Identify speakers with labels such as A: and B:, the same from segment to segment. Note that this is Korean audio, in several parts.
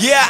A: Yeah.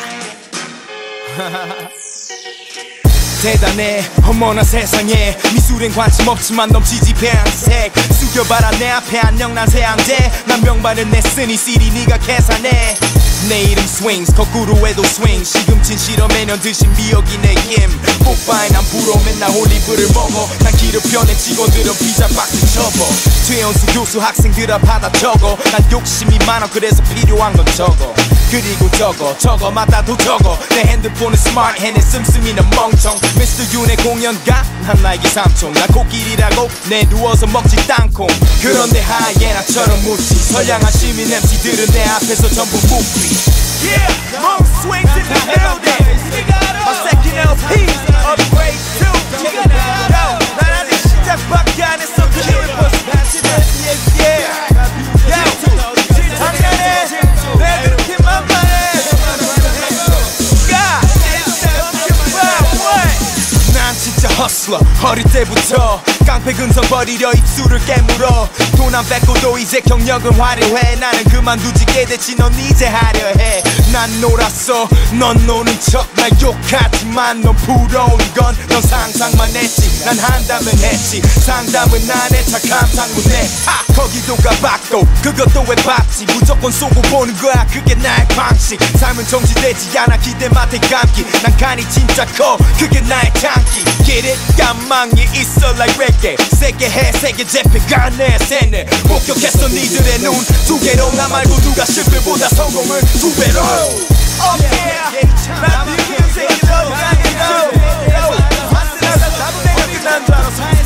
A: 대단해 어머나 세상에 미술엔 관심 없지만 넘치지 폐양색 숙여봐라 내 앞에 안녕 새양대 난 명반을 냈으니 CD 네가 계산해 내 이름 swings 거꾸로 해도 swing 시금친 실험 매년 드신 미역이 내 힘 뽀빠이 난 불어 맨날 올리브를 먹어 난 기르편에 직원들은 피자 박스 접어 최연수 교수 학생들 앞 받아 적어 난 욕심이 많아 그래서 필요한 건 적어 그리고 저거 맞다도 적어 내 핸드폰은 스마트 핸에 씀씀이는 멍청 Mr. 윤의 공연가? 난 나에게 삼촌 나 코끼리라고 내 누워서 먹지 땅콩 그런데 하이에나처럼 묻지 선량한 시민 MC들은 내 앞에서 전부 묵비 Yeah! Moon swings in the building My second LP Upgrade 2 Yo! 난 아직 시작밖에 안 했어 그녀의 버스 Yeah! Yo! 작년에 내 그렇게 만만해 난 진짜 hustler 어릴 때부터 깡패 근성 버리려 입술을 깨물어 돈 안 뺏고도 이제 경력은 화려해 나는 그만두지 깨대치 넌 이제 하려 해 난 놀았어 넌 노는 척 날 욕하지만 넌 부러운 건 넌 상상만 했지 난 한다면 했지 상담은 안 해 착한 상무네 거기도 가봤고 그것도 해봤지 무조건 쏘고 보는 거야 그게 나의 방식 삶은 정지되지 않아 기대만 대감기 난 간이 진짜 커 그게 나의 장기 Get it 까망이 있어 like reggae 세게 해 세게 재패가 내 세네 목격했어 니들의 눈 두 개로 나 말고 누가 실패보다 성공을 두 배로 Oh yeah 난 뮤직에 들어가니까 나도 내가 끝난 줄 알았어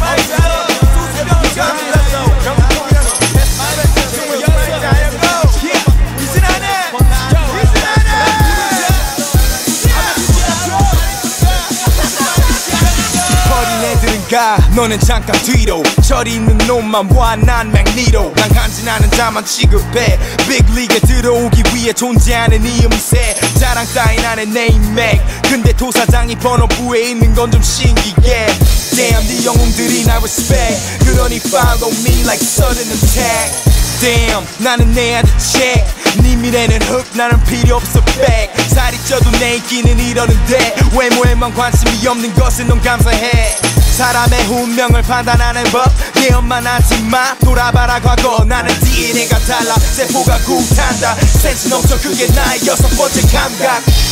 A: 너는 잠깐 뒤로 저리 있는 놈만 와 난 맥니로 난 간지나는 자만 취급해 빅리그에 들어오기 위해 존재하는 이음새 자랑 따윈 안에 네임맥 근데 도사장이 번호부에 있는 건 좀 신기해 Damn 네 영웅들이 날 respect 그러니 follow me like sudden attack Damn 나는 내 아들 check 네 미래는 흙 나는 필요 없어 back 살이 쪄도 내 인기는 이러는데 외모에만 관심이 없는 것은 넌 감사해 사람의 운명을 판단하는 법 예언만 하지마 돌아봐라 과거 나는 DNA가 달라 세포가 구탄다 센스 넘쳐 그게 나의 여섯 번째 감각